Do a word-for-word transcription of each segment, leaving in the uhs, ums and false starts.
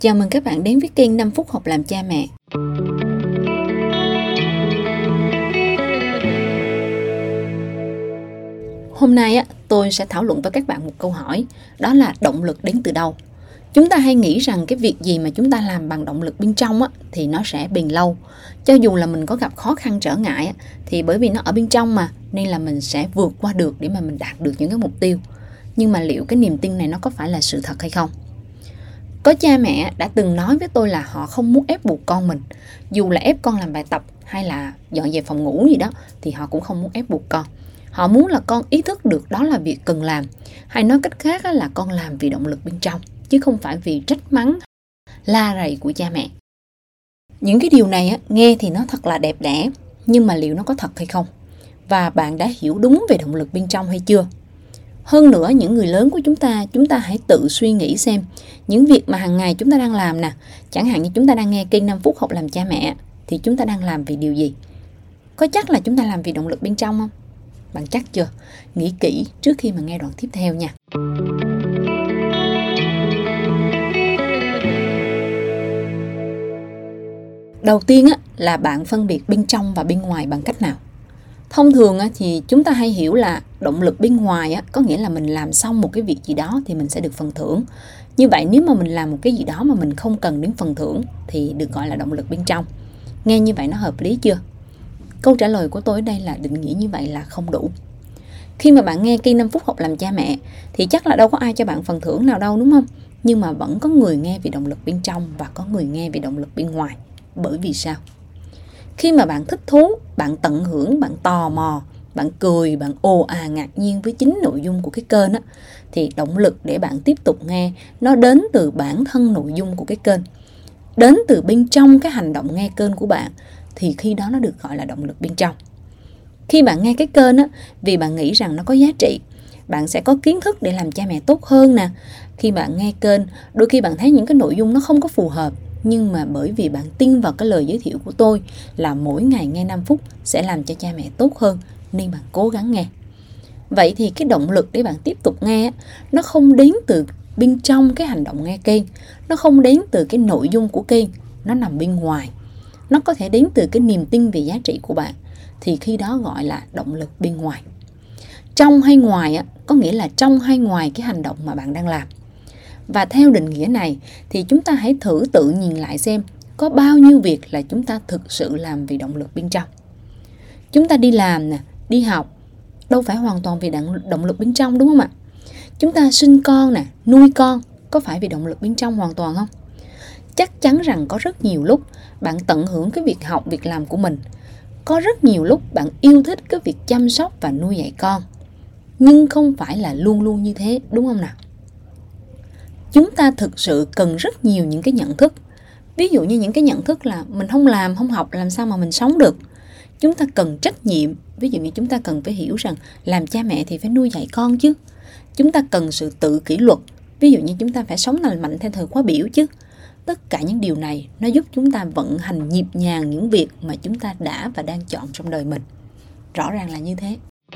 Chào mừng các bạn đến với kênh năm phút học làm cha mẹ. Hôm nay á, tôi sẽ thảo luận với các bạn một câu hỏi, đó là động lực đến từ đâu? Chúng ta hay nghĩ rằng cái việc gì mà chúng ta làm bằng động lực bên trong á, thì nó sẽ bền lâu. Cho dù là mình có gặp khó khăn trở ngại á, thì bởi vì nó ở bên trong mà, nên là mình sẽ vượt qua được để mà mình đạt được những cái mục tiêu. Nhưng mà liệu cái niềm tin này nó có phải là sự thật hay không? Có cha mẹ đã từng nói với tôi là họ không muốn ép buộc con mình. Dù là ép con làm bài tập hay là dọn dẹp phòng ngủ gì đó thì họ cũng không muốn ép buộc con. Họ muốn là con ý thức được đó là việc cần làm. Hay nói cách khác là con làm vì động lực bên trong, chứ không phải vì trách mắng, la rầy của cha mẹ. Những cái điều này nghe thì nó thật là đẹp đẽ, nhưng mà liệu nó có thật hay không? Và bạn đã hiểu đúng về động lực bên trong hay chưa? Hơn nữa, những người lớn của chúng ta, chúng ta hãy tự suy nghĩ xem những việc mà hàng ngày chúng ta đang làm nè, chẳng hạn như chúng ta đang nghe kênh năm phút học làm cha mẹ, thì chúng ta đang làm vì điều gì? Có chắc là chúng ta làm vì động lực bên trong không? Bạn chắc chưa? Nghĩ kỹ trước khi mà nghe đoạn tiếp theo nha. Đầu tiên á, là bạn phân biệt bên trong và bên ngoài bằng cách nào? Thông thường á, thì chúng ta hay hiểu là động lực bên ngoài á, có nghĩa là mình làm xong một cái việc gì đó thì mình sẽ được phần thưởng. Như vậy nếu mà mình làm một cái gì đó mà mình không cần đến phần thưởng thì được gọi là động lực bên trong. Nghe như vậy nó hợp lý chưa? Câu trả lời của tôi ở đây là định nghĩa như vậy là không đủ. Khi mà bạn nghe kênh năm phút học làm cha mẹ thì chắc là đâu có ai cho bạn phần thưởng nào đâu, đúng không? Nhưng mà vẫn có người nghe vì động lực bên trong và có người nghe vì động lực bên ngoài. Bởi vì sao? Khi mà bạn thích thú, bạn tận hưởng, bạn tò mò, bạn cười, bạn ồ à ngạc nhiên với chính nội dung của cái kênh á, thì động lực để bạn tiếp tục nghe nó đến từ bản thân nội dung của cái kênh, đến từ bên trong cái hành động nghe kênh của bạn, thì khi đó nó được gọi là động lực bên trong. Khi bạn nghe cái kênh á, vì bạn nghĩ rằng nó có giá trị, bạn sẽ có kiến thức để làm cha mẹ tốt hơn nè. Khi bạn nghe kênh, đôi khi bạn thấy những cái nội dung nó không có phù hợp, nhưng mà bởi vì bạn tin vào cái lời giới thiệu của tôi là mỗi ngày nghe năm phút sẽ làm cho cha mẹ tốt hơn, nên bạn cố gắng nghe. Vậy thì cái động lực để bạn tiếp tục nghe, nó không đến từ bên trong cái hành động nghe kênh, nó không đến từ cái nội dung của kênh, nó nằm bên ngoài. Nó có thể đến từ cái niềm tin về giá trị của bạn, thì khi đó gọi là động lực bên ngoài. Trong hay ngoài á, có nghĩa là trong hay ngoài cái hành động mà bạn đang làm. Và theo định nghĩa này thì chúng ta hãy thử tự nhìn lại xem có bao nhiêu việc là chúng ta thực sự làm vì động lực bên trong. Chúng ta đi làm nè, đi học, đâu phải hoàn toàn vì động lực bên trong, đúng không ạ? Chúng ta sinh con nè, nuôi con, có phải vì động lực bên trong hoàn toàn không? Chắc chắn rằng có rất nhiều lúc bạn tận hưởng cái việc học, việc làm của mình. Có rất nhiều lúc bạn yêu thích cái việc chăm sóc và nuôi dạy con. Nhưng không phải là luôn luôn như thế, đúng không nào? Chúng ta thực sự cần rất nhiều những cái nhận thức. Ví dụ như những cái nhận thức là mình không làm, không học, làm sao mà mình sống được. Chúng ta cần trách nhiệm. Ví dụ như chúng ta cần phải hiểu rằng làm cha mẹ thì phải nuôi dạy con chứ. Chúng ta cần sự tự kỷ luật. Ví dụ như chúng ta phải sống lành mạnh theo thời khóa biểu chứ. Tất cả những điều này nó giúp chúng ta vận hành nhịp nhàng những việc mà chúng ta đã và đang chọn trong đời mình. Rõ ràng là như thế.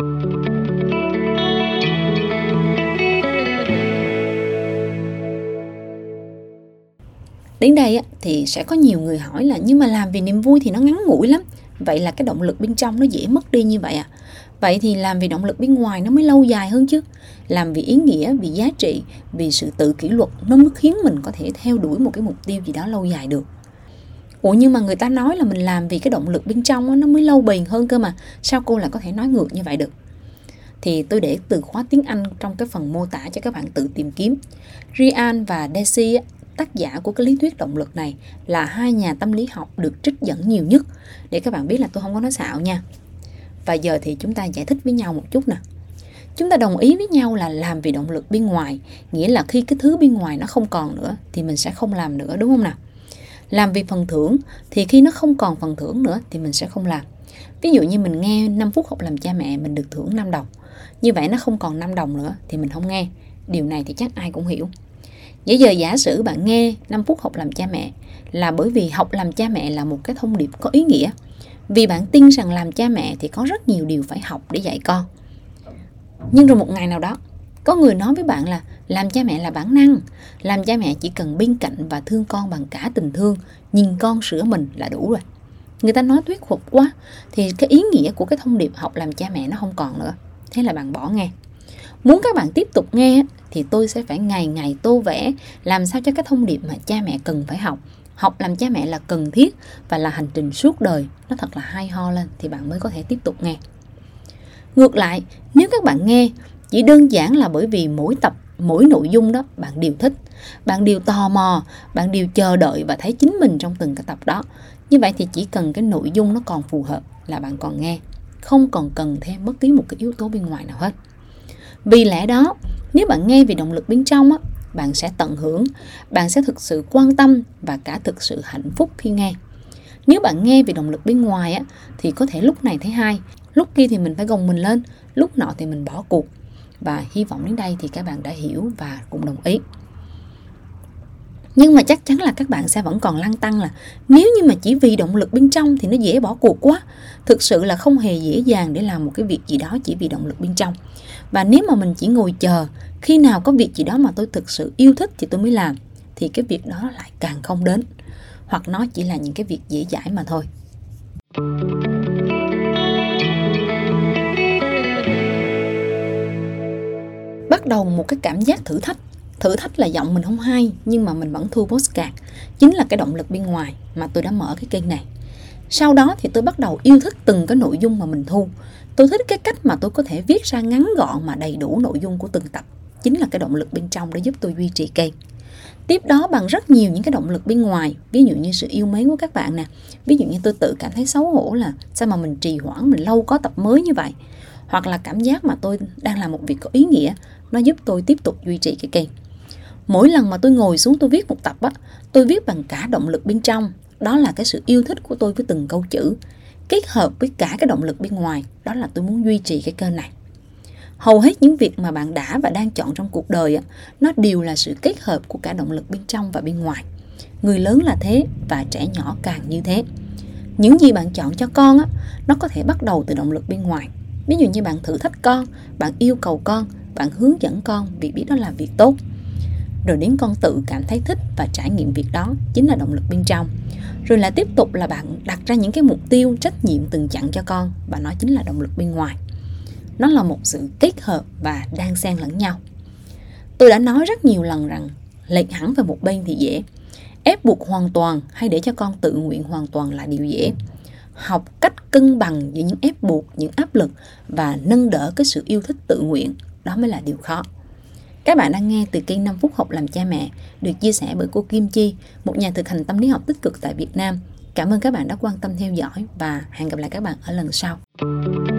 Đến đây thì sẽ có nhiều người hỏi là nhưng mà làm vì niềm vui thì nó ngắn ngủi lắm. Vậy là cái động lực bên trong nó dễ mất đi như vậy à? Vậy thì làm vì động lực bên ngoài nó mới lâu dài hơn chứ. Làm vì ý nghĩa, vì giá trị, vì sự tự kỷ luật nó mới khiến mình có thể theo đuổi một cái mục tiêu gì đó lâu dài được. Ủa nhưng mà người ta nói là mình làm vì cái động lực bên trong nó mới lâu bền hơn cơ mà. Sao cô lại có thể nói ngược như vậy được? Thì tôi để từ khóa tiếng Anh trong cái phần mô tả cho các bạn tự tìm kiếm. Ryan và Deci, tác giả của cái lý thuyết động lực này, là hai nhà tâm lý học được trích dẫn nhiều nhất. Để các bạn biết là tôi không có nói xạo nha. Và giờ thì chúng ta giải thích với nhau một chút nè. Chúng ta đồng ý với nhau là làm vì động lực bên ngoài, nghĩa là khi cái thứ bên ngoài nó không còn nữa thì mình sẽ không làm nữa, đúng không nào? Làm vì phần thưởng thì khi nó không còn phần thưởng nữa thì mình sẽ không làm. Ví dụ như mình nghe năm phút học làm cha mẹ mình được thưởng năm đồng. Như vậy nó không còn năm đồng nữa thì mình không nghe. Điều này thì chắc ai cũng hiểu. Vậy giờ giả sử bạn nghe năm phút học làm cha mẹ là bởi vì học làm cha mẹ là một cái thông điệp có ý nghĩa. Vì bạn tin rằng làm cha mẹ thì có rất nhiều điều phải học để dạy con. Nhưng rồi một ngày nào đó, Có người nói với bạn là làm cha mẹ là bản năng, làm cha mẹ chỉ cần bên cạnh và thương con bằng cả tình thương, nhìn con sửa mình là đủ rồi. Người ta nói thuyết phục quá thì cái ý nghĩa của cái thông điệp học làm cha mẹ nó không còn nữa. Thế là bạn bỏ nghe. Muốn các bạn tiếp tục nghe thì tôi sẽ phải ngày ngày tô vẽ làm sao cho cái thông điệp mà cha mẹ cần phải học, học làm cha mẹ là cần thiết và là hành trình suốt đời, nó thật là hay ho lên thì bạn mới có thể tiếp tục nghe. Ngược lại, nếu các bạn nghe chỉ đơn giản là bởi vì mỗi tập, mỗi nội dung đó bạn đều thích, bạn đều tò mò, bạn đều chờ đợi và thấy chính mình trong từng cái tập đó, như vậy thì chỉ cần cái nội dung nó còn phù hợp là bạn còn nghe, không còn cần thêm bất kỳ một cái yếu tố bên ngoài nào hết. Vì lẽ đó, nếu bạn nghe vì động lực bên trong á, bạn sẽ tận hưởng, bạn sẽ thực sự quan tâm và cả thực sự hạnh phúc khi nghe. Nếu bạn nghe vì động lực bên ngoài á, thì có thể lúc này thấy hay, lúc kia thì mình phải gồng mình lên, lúc nọ thì mình bỏ cuộc. Và hy vọng đến đây thì các bạn đã hiểu và cũng đồng ý. Nhưng mà chắc chắn là các bạn sẽ vẫn còn lăn tăn là nếu như mà chỉ vì động lực bên trong thì nó dễ bỏ cuộc quá. Thực sự là không hề dễ dàng để làm một cái việc gì đó chỉ vì động lực bên trong. Và nếu mà mình chỉ ngồi chờ, khi nào có việc gì đó mà tôi thực sự yêu thích thì tôi mới làm, thì cái việc đó lại càng không đến. Hoặc nó chỉ là những cái việc dễ dãi mà thôi. Bắt đầu một cái cảm giác thử thách. Thử thách là giọng mình không hay nhưng mà mình vẫn thu podcast. Chính là cái động lực bên ngoài mà tôi đã mở cái kênh này. Sau đó thì tôi bắt đầu yêu thích từng cái nội dung mà mình thu. Tôi thích cái cách mà tôi có thể viết ra ngắn gọn mà đầy đủ nội dung của từng tập. Chính là cái động lực bên trong để giúp tôi duy trì kênh. Tiếp đó bằng rất nhiều những cái động lực bên ngoài, ví dụ như sự yêu mến của các bạn nè, ví dụ như tôi tự cảm thấy xấu hổ là sao mà mình trì hoãn, mình lâu có tập mới như vậy, hoặc là cảm giác mà tôi đang làm một việc có ý nghĩa, nó giúp tôi tiếp tục duy trì cái kênh. Mỗi lần mà tôi ngồi xuống tôi viết một tập á, tôi viết bằng cả động lực bên trong, đó là cái sự yêu thích của tôi với từng câu chữ, kết hợp với cả cái động lực bên ngoài, đó là tôi muốn duy trì cái kênh này. Hầu hết những việc mà bạn đã và đang chọn trong cuộc đời á, nó đều là sự kết hợp của cả động lực bên trong và bên ngoài. Người lớn là thế và trẻ nhỏ càng như thế. Những gì bạn chọn cho con á, nó có thể bắt đầu từ động lực bên ngoài. Ví dụ như bạn thử thách con, bạn yêu cầu con, bạn hướng dẫn con vì biết đó là việc tốt. Rồi đến con tự cảm thấy thích và trải nghiệm việc đó, chính là động lực bên trong. Rồi là tiếp tục là bạn đặt ra những cái mục tiêu, trách nhiệm từng chặng cho con, và nó chính là động lực bên ngoài. Nó là một sự kết hợp và đan xen lẫn nhau. Tôi đã nói rất nhiều lần rằng lệch hẳn về một bên thì dễ, ép buộc hoàn toàn hay để cho con tự nguyện hoàn toàn là điều dễ. Học cách cân bằng giữa những ép buộc, những áp lực và nâng đỡ cái sự yêu thích tự nguyện, đó mới là điều khó. Các bạn đang nghe từ kênh năm phút học làm cha mẹ, được chia sẻ bởi cô Kim Chi, một nhà thực hành tâm lý học tích cực tại Việt Nam. Cảm ơn các bạn đã quan tâm theo dõi và hẹn gặp lại các bạn ở lần sau.